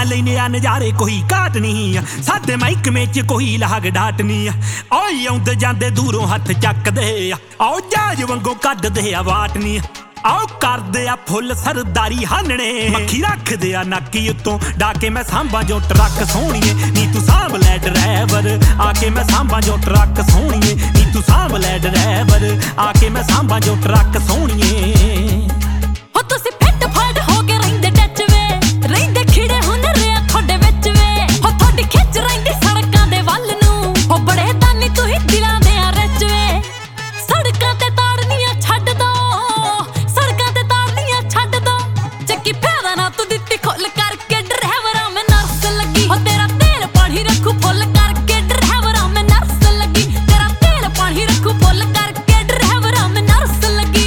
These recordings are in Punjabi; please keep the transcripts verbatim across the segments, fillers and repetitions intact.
ਲੈਨੇ ਆ ਨਜ਼ਾਰੇ ਕੋਈ ਘਾਟ ਨਹੀਂ ਸਾਡੇ ਮਹਿਕਮੇ ਚ ਕੋਈ ਲਾਗ ਡਾਟ ਨਹੀਂ ਓਏ ਆਉਂਦੇ ਜਾਂਦੇ ਦੂਰੋਂ ਹੱਥ ਚੱਕਦੇ ਆਓ ਜਾਜ ਵਾਂਗੋਂ ਕੱਢਦੇ ਆ ਵਾਟ ਨਹੀਂ ਆਓ ਕਰਦੇ ਆ ਫੁੱਲ ਸਰਦਾਰੀ ਹਾਨਣੇ ਮੱਖੀ ਰੱਖਦੇ ਆ ਨਾਕੀ ਉੱਤੋਂ ਡਾਕੇ ਮੈਂ ਸਾਂਭਾਂ ਜੋ ਟਰੱਕ ਸੋਹਣੀਏ ਨੀ ਤੂੰ ਸਾਂਭ ਲੈ ਡਰਾਈਵਰ ਆ ਕੇ ਮੈਂ ਸਾਂਭਾਂ ਜੋ ਟਰੱਕ ਸੋਹਣੀਏ ਨੀ ਤੂੰ ਸਾਂਭ ਲੈ ਡਰਾਈਵਰ ਆ ਕੇ ਮੈਂ ਸਾਂਭਾਂ ਜੋ ਟਰੱਕ ਸੋਹਣੀਏ ਹੋ ਤੁਸੀਂ ਫਿੱਟ ਫੜ ਹੋ ਕੇ ਰਹਿੰਦੇ ਟੱਚ ਵੇ ਰਹਿੰਦੇ ਖਿੜੇ ਹੁਨਰ ਆ ਤੁਹਾਡੇ ਵਿੱਚ ਵੇ ਹੋ ਤੁਹਾਡੀ ਖਿੱਚ ਰਹਿੰਦੀ ਸੜਕਾਂ ਦੇ ਵੱਲ ਨੂੰ ਹੋ ਬੜੇ ਦਾਨੀ ਤੁਸੀਂ ਦਿਲਾਂ ਦੇ ਆ ਰਚ ਵੇ ਸੜਕਾਂ ਤੇ ਤਾੜਨੀਆਂ ਛੱਡ ਦੋ ਸੜਕਾਂ ਤੇ ਤਾੜਨੀਆਂ ਛੱਡ ਦੋ ਚੱਕੀ ਫਾਇਦਾ ਨਾ ਤੂੰ ਦਿੱਤੀ ਖੁੱਲ ਕਰਕੇ ਡਰਾਈਵਰਾਂ ਮੈਂ ਨਰਸ ਲੱਗੀ ਹੋ ਤੇਰਾ ਤੇਲ ਪਾਣੀ ਰੱਖੂ ਫੁੱਲ ਕਰਕੇ ਡਰਾਈਵਰਾਂ ਮੈਂ ਨਰਸ ਲੱਗੀ ਤੇਰਾ ਤੇਲ ਪਾਣੀ ਰੱਖੂ ਫੁੱਲ ਕਰਕੇ ਡਰਾਈਵਰਾਂ ਮੈਂ ਨਰਸ ਲੱਗੀ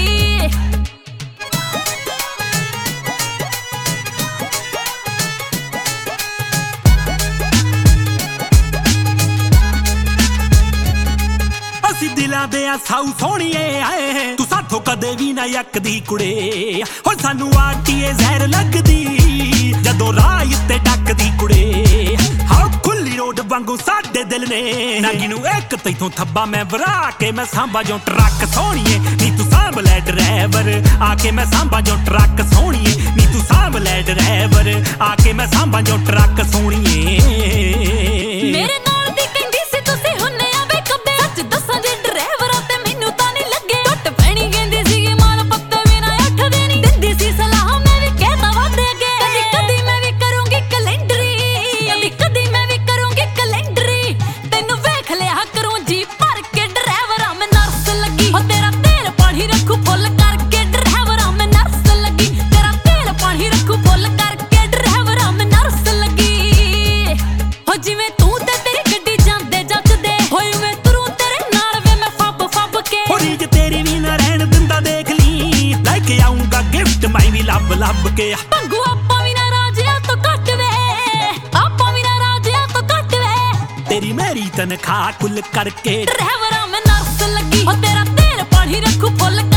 ਦਿਲਾਂ ਦੇ ਆ ਸਾਊ ਸੋਹਣੀਏ ਆਏ ਤੂੰ ਸਾਥੋਂ ਕਦੇ ਵੀ ਨਾ ਯੱਕਦੀ ਕੁੜੇ ਹੋ ਸਾਨੂੰ ਆਟੀਏ ਜ਼ਹਿਰ ਲੱਗਦੀ ਜਦੋਂ ਰਾਹ ਉੱਤੇ ਡੱਕਦੀ ਕੁੜੇ ਹਾਂ ਖੁੱਲੀ ਰੋਡ ਵਾਂਗੂ ਸਾਡੇ ਦਿਲ ਨੇ ਨਾਗੀ ਨੂੰ ਇੱਕ ਤੈਥੋਂ ਥੱਬਾ ਮੈਂ ਵਰਾ ਕੇ ਮੈਂ ਸਾਂਭਾ ਜੋ ਟਰੱਕ ਸੋਹਣੀਏ ਨੀ ਤੂੰ ਸਾਂਭ ਲੈ ਡਰਾਈਵਰ ਆ ਕੇ ਮੈਂ ਸਾਂਭਾ ਜੋ ਟਰੱਕ ਸੋਹਣੀਏ ਨੀ ਤੂੰ ਸਾਂਭ ਲੈ ਡਰਾਈਵਰ ਆ ਕੇ ਮੈਂ ਸਾਂਭਾ ਜੋ ਟਰੱਕ ਸੋਹਣੀਏ ਮੇਰੇ ਨਾਲ ਦੀ ਕਹਿੰਦੀ ਸੀ ਤੁਸੀਂ ਹੁੰਨੇ ਆ ਵੇ ਕੱਬੇ ਸੱਚ ਦੱਸਾਂ ਜੇ ਡਰਾਈਵਰਾਂ ਤੇ ਮੈਨੂੰ ਤਾਂ ਨਹੀਂ ਲੱਗੇ ਟੁੱਟ ਪੈਣੀ ਕਹਿੰਦੀ ਸੀਗੀ ਮਾਨ ਪੱਤੇ ਵੀ ਨਾ ਅੱਠਦੇ ਨਹੀਂ ਦਿੰਦੀ ਸੀ ਸਲਾਹ ਮੈਂ ਵੀ ਕਹਿਤਾ ਵੱਧ ਅੱਗੇ ਕਦੀ ਕਦੀ ਮੈਂ ਵੀ ਕਰੂੰਗੀ ਕੈਲੰਡਰੀ ਕਦੀ ਕਦੀ ਮੈਂ ਵੀ ਕਰੂੰਗੀ ਕੈਲੰਡਰੀ ਤੈਨੂੰ ਵੇਖ ਲਿਆ ਕਰੂੰ ਜੀ ਭਰ ਕੇ ਡਰਾਈਵਰਾਂ ਮੈਂ ਨਰਸ ਲੱਗੀ ਹੋ ਤੇਰਾ ਤੇਲ ਪਾਣੀ ਰੱਖੂ ਫੁੱਲ ਕਰਕੇ ਡਰਾਈਵਰਾਂ ਮੈਂ ਨਰਸ ਲੱਗੀ ਤੇਰਾ ਤੇਲ ਪਾਣੀ ਰੱਖੂ ਫੁੱਲ ਕਰਕੇ ਡਰਾਈਵਰਾਂ ਮੈਂ ਨਰਸ ਲੱਗੀ ਹੋ ਜਿਵੇਂ ਤੂੰ ਤੇ ਤੇਰੀ ਗੱਡੀ ਜਾਂਦੇ ਜੱਜਦੇ ਹੋਏ ਮੈਂ ਤੁਰੂ ਤੇਰੇ ਨਾਲ ਵੇ ਮੈਂ ਫੱਬ ਫੱਬ ਕੇ ਹੋਰੀ ਜੇ ਤੇਰੀ ਵੀ ਨਾ ਰਹਿਣ ਦਿੰਦਾ ਦੇਖ ਲਈ ਲੈ ਕੇ ਆਉਂਗਾ ਗਿਫਟ ਮੈਂ ਵੀ ਲੱਭ ਲੱਭ ਕੇ ਭੰਗੂ ਆਪਾਂ ਵੀ ਨਾ ਰਾਜਿਆਂ ਤੋਂ ਘੱਟ ਵੇ ਆਪਾਂ ਵੀ ਨਾ ਰਾਜਿਆਂ ਤੋਂ ਘੱਟ ਵੇ ਤੇਰੀ ਮੇਰੀ ਤਨਖਾਹ ਕੁੱਲ ਕਰਕੇ ਡਰਾਈਵਰਾਂ ਮੈਂ ਨਰਸ ਲੱਗੀ ਹੋ ਤੇਰਾ ਤੇਲ ਪਾਣੀ ਰੱਖੂ ਫੁੱਲ